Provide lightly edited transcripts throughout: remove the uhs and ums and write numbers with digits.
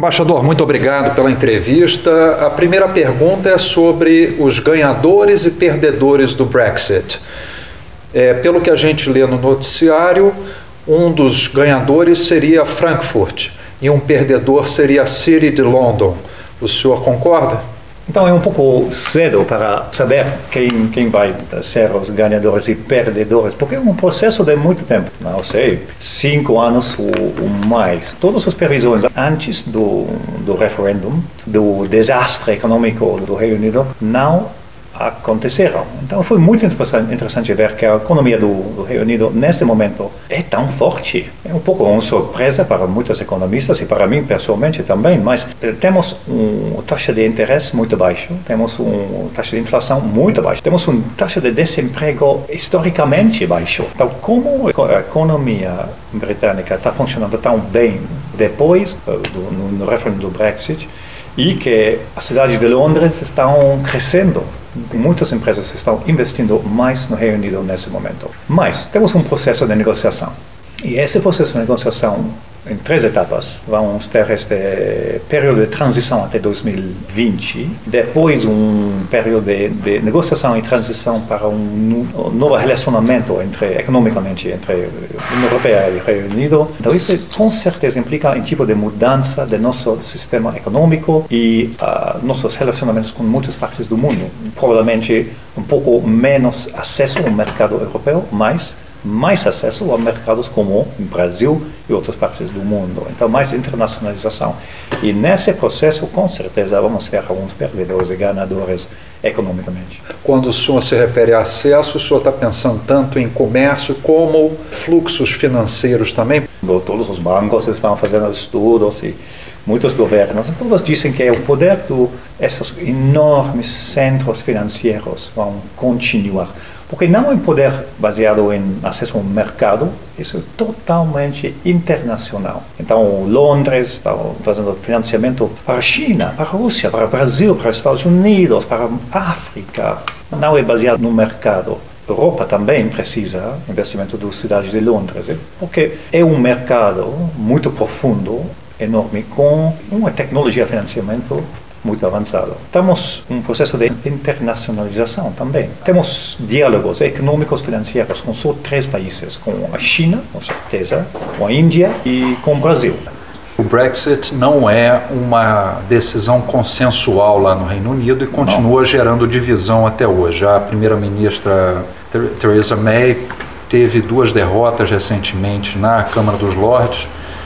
Embaixador, muito obrigado pela entrevista. A primeira pergunta é sobre os ganhadores e perdedores do Brexit. Pelo que a gente lê no noticiário, um dos ganhadores seria Frankfurt e um perdedor seria a City de London. O senhor concorda? Então é um pouco cedo para saber quem vai ser os ganhadores e perdedores, porque é um processo de muito tempo, não sei, 5 anos ou mais. Todas as previsões antes do referendum, do desastre econômico do Reino Unido, não aconteceram. Então foi muito interessante ver que a economia do Reino Unido neste momento é tão forte. É um pouco uma surpresa para muitos economistas e para mim pessoalmente também, mas temos uma taxa de interesse muito baixa, temos uma taxa de inflação muito baixa, temos uma taxa de desemprego historicamente baixo. Então como a economia britânica está funcionando tão bem depois no referendo do Brexit e que a cidade de Londres está crescendo. Muitas empresas estão investindo mais no Reino Unido nesse momento. Mas temos um processo de negociação. E esse processo de negociação, em 3 etapas, vamos ter este período de transição até 2020, depois um período de negociação e transição para um novo relacionamento economicamente entre a União Europeia e o Reino Unido. Então isso com certeza implica um tipo de mudança do nosso sistema econômico e nossos relacionamentos com muitas partes do mundo. Provavelmente um pouco menos acesso ao mercado europeu, mas mais acesso a mercados como o Brasil e outras partes do mundo. Então, mais internacionalização. E nesse processo, com certeza, vamos ver alguns perdedores e ganadores economicamente. Quando o senhor se refere a acesso, o senhor está pensando tanto em comércio como fluxos financeiros também? Todos os bancos estão fazendo estudos e muitos governos, todos dizem que o poder desses enormes centros financeiros vão continuar. Porque não é um poder baseado em acesso ao mercado, isso é totalmente internacional. Então, Londres está fazendo financiamento para a China, para a Rússia, para o Brasil, para os Estados Unidos, para a África. Não é baseado no mercado. A Europa também precisa de investimento das cidades de Londres, porque é um mercado muito profundo, enorme, com uma tecnologia de financiamento muito avançado. Temos um processo de internacionalização também. Temos diálogos econômicos financeiros com só 3 países, com a China, com certeza, com a Índia e com o Brasil. O Brexit não é uma decisão consensual lá no Reino Unido e continua gerando divisão até hoje. A primeira-ministra Theresa May teve 2 derrotas recentemente na Câmara dos Lordes,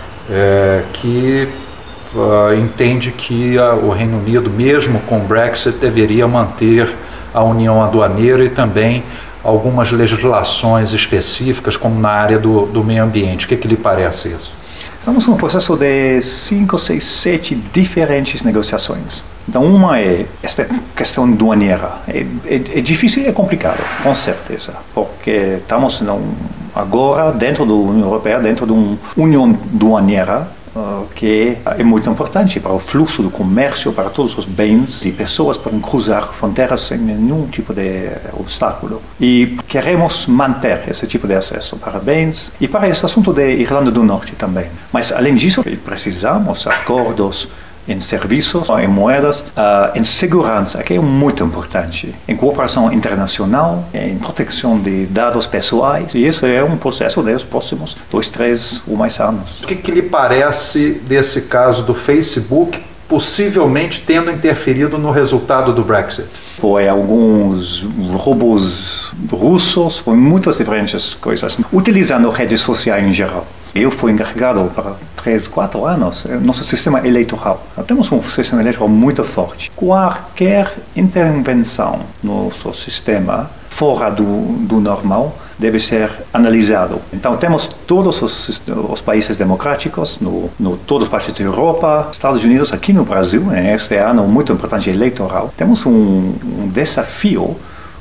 que entende que o Reino Unido, mesmo com o Brexit, deveria manter a união aduaneira e também algumas legislações específicas, como na área do meio ambiente. O que lhe parece isso? Estamos num processo de 5, 6, 7 diferentes negociações. Então, uma é esta questão aduaneira. É difícil e é complicado, com certeza, porque estamos agora dentro da União Europeia, dentro de uma união aduaneira, que é muito importante para o fluxo do comércio, para todos os bens e pessoas podem cruzar fronteiras sem nenhum tipo de obstáculo. E queremos manter esse tipo de acesso para bens e para esse assunto da Irlanda do Norte também. Mas, além disso, precisamos de acordos em serviços, em moedas, em segurança, que é muito importante, em cooperação internacional, em proteção de dados pessoais, e isso é um processo dos próximos 2, 3 ou mais anos. O que lhe parece desse caso do Facebook possivelmente tendo interferido no resultado do Brexit? Foi alguns robôs russos, foi muitas diferentes coisas, utilizando redes sociais em geral. Eu fui encarregado para 3, 4 anos nosso sistema eleitoral. Nós temos um sistema eleitoral muito forte. Qualquer intervenção no nosso sistema fora do normal deve ser analisado. Então temos todos os países democráticos, todos os países da Europa, Estados Unidos, aqui no Brasil, este ano muito importante eleitoral. Temos um desafio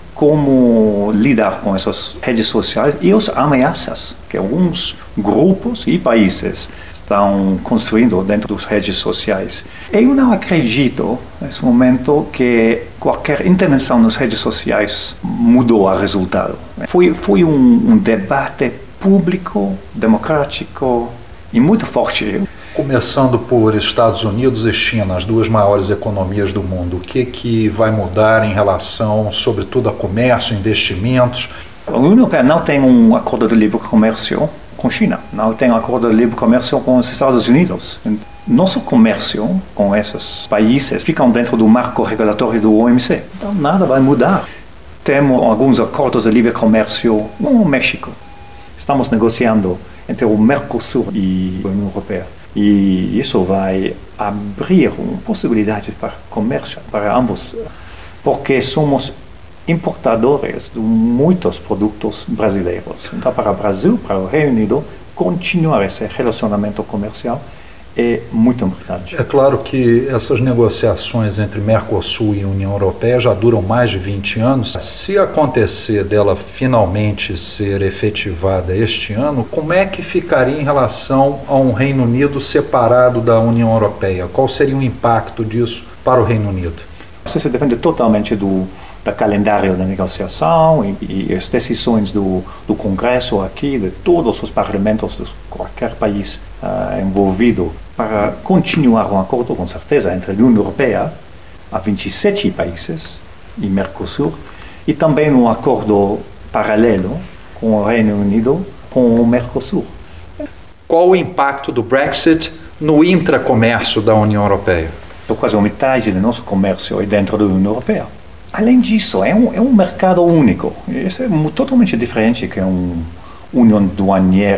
como lidar com essas redes sociais e as ameaças que alguns grupos e países estão construindo dentro das redes sociais. Eu não acredito, nesse momento, que qualquer intervenção nas redes sociais mudou o resultado. Foi um debate público, democrático e muito forte. Começando por Estados Unidos e China, as duas maiores economias do mundo, o que vai mudar em relação, sobretudo, a comércio, investimentos? A União Europeia não tem um acordo de livre comércio com a China, não tem um acordo de livre comércio com os Estados Unidos. Nosso comércio com esses países fica dentro do marco regulatório do OMC, então nada vai mudar. Temos alguns acordos de livre comércio com o México. Estamos negociando entre o Mercosul e a União Europeia. E isso vai abrir possibilidades para comércio para ambos, porque somos importadores de muitos produtos brasileiros. Então, para o Brasil, para o Reino Unido, continuar esse relacionamento comercial é muito importante. É claro que essas negociações entre Mercosul e União Europeia já duram mais de 20 anos. Se acontecer dela finalmente ser efetivada este ano, como é que ficaria em relação a um Reino Unido separado da União Europeia? Qual seria o impacto disso para o Reino Unido? Isso depende totalmente do calendário da negociação e as decisões do Congresso aqui, de todos os parlamentos de qualquer país envolvido, para continuar um acordo, com certeza, entre a União Europeia, a 27 países, e Mercosul, e também um acordo paralelo com o Reino Unido, com o Mercosul. Qual o impacto do Brexit no intracomércio da União Europeia? Quase a metade do nosso comércio é dentro da União Europeia. Além disso, é um mercado único. Isso é totalmente diferente que uma união duaneira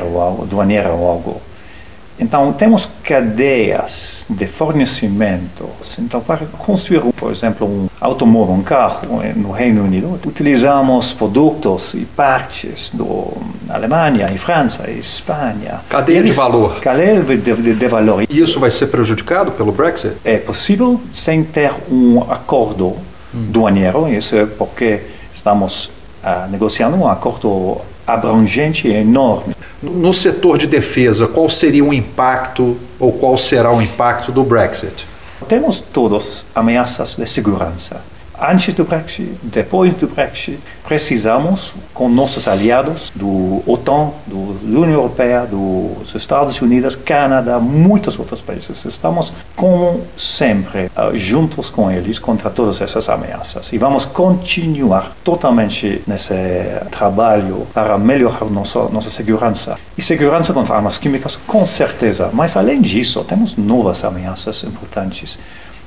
ou algo. Então, temos cadeias de fornecimento. Então, para construir, por exemplo, um automóvel, um carro no Reino Unido, utilizamos produtos e partes da Alemanha, e França, e Espanha. Cadeia de valor. Cadeia de valor. E isso vai ser prejudicado pelo Brexit? É possível sem ter um acordo duaneiro. Isso é porque estamos negociando um acordo abrangente e enorme. No setor de defesa, qual seria o impacto ou qual será o impacto do Brexit? Temos todas ameaças de segurança. Antes do Brexit, depois do Brexit, precisamos, com nossos aliados do OTAN, da União Europeia, dos Estados Unidos, Canadá, muitos outros países, estamos, como sempre, juntos com eles contra todas essas ameaças. E vamos continuar totalmente nesse trabalho para melhorar nossa segurança. E segurança contra armas químicas, com certeza. Mas, além disso, temos novas ameaças importantes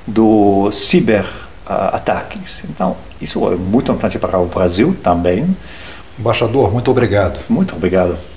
do ciberataques. Então, isso é muito importante para o Brasil também. Embaixador, muito obrigado. Muito obrigado.